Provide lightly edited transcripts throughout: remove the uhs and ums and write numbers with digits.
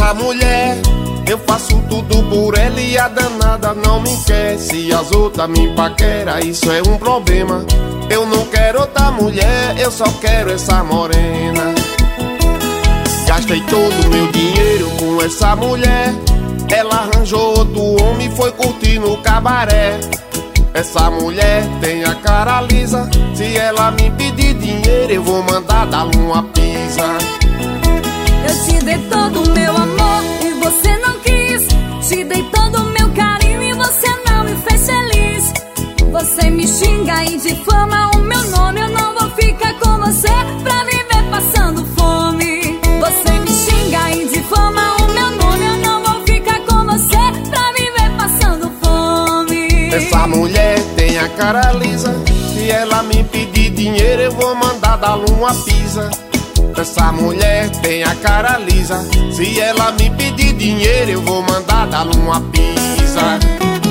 essa mulher. Eu faço tudo por ela e a danada não me quer. Se as outras me paquera, isso é um problema. Eu não quero outra mulher, eu só quero essa morena. Gastei todo o meu dinheiro com essa mulher. Ela arranjou outro homem e foi curtir no cabaré. Essa mulher tem a cara lisa. Se ela me pedir dinheiro, eu vou mandar dar-lhe uma pisa. Eu te dei todo o meu amor e você não quis. Te dei todo o meu carinho e você não me fez feliz. Você me xinga e difama o meu nome. Eu não vou ficar com você pra viver passando fome. Você me xinga e difama o meu nome. Eu não vou ficar com você pra viver passando fome. Essa mulher tem a cara lisa. Se ela me pedir dinheiro, eu vou mandar dar-lhe uma pisa. Essa mulher tem a cara lisa. Se ela me pedir dinheiro, eu vou mandar dar-lhe uma pisa.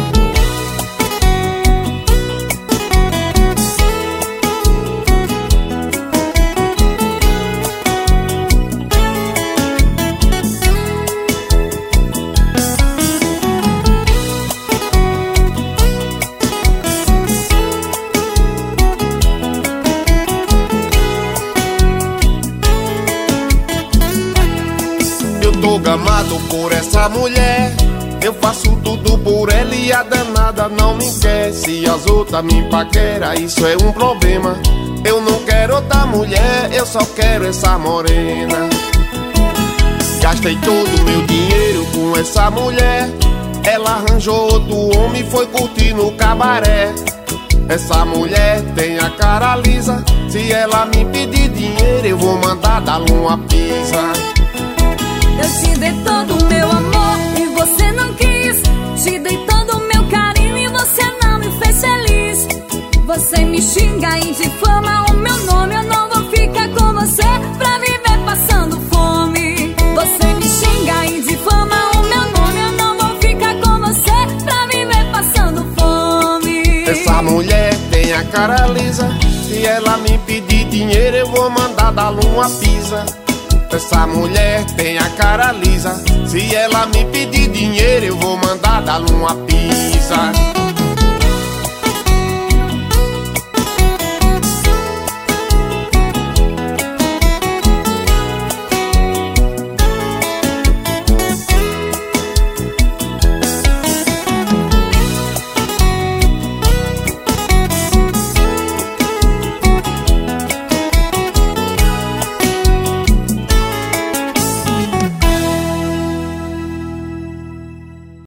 Tô gamado por essa mulher. Eu faço tudo por ela e a danada não me quer. Se as outras me paquera, isso é um problema. Eu não quero outra mulher, eu só quero essa morena. Gastei todo o meu dinheiro com essa mulher. Ela arranjou outro homem e foi curtir no cabaré. Essa mulher tem a cara lisa. Se ela me pedir dinheiro, eu vou mandar dar-lhe uma pisa. Eu te dei todo o meu amor e você não quis. Te dei todo o meu carinho e você não me fez feliz. Você me xinga e difama o meu nome. Eu não vou ficar com você pra viver passando fome. Você me xinga e difama o meu nome. Eu não vou ficar com você pra viver passando fome. Essa mulher tem a cara lisa. Se ela me pedir dinheiro, eu vou mandar dar-lhe uma pisa. Essa mulher tem a cara lisa. Se ela me pedir dinheiro, eu vou mandar dar-lhe uma pisa.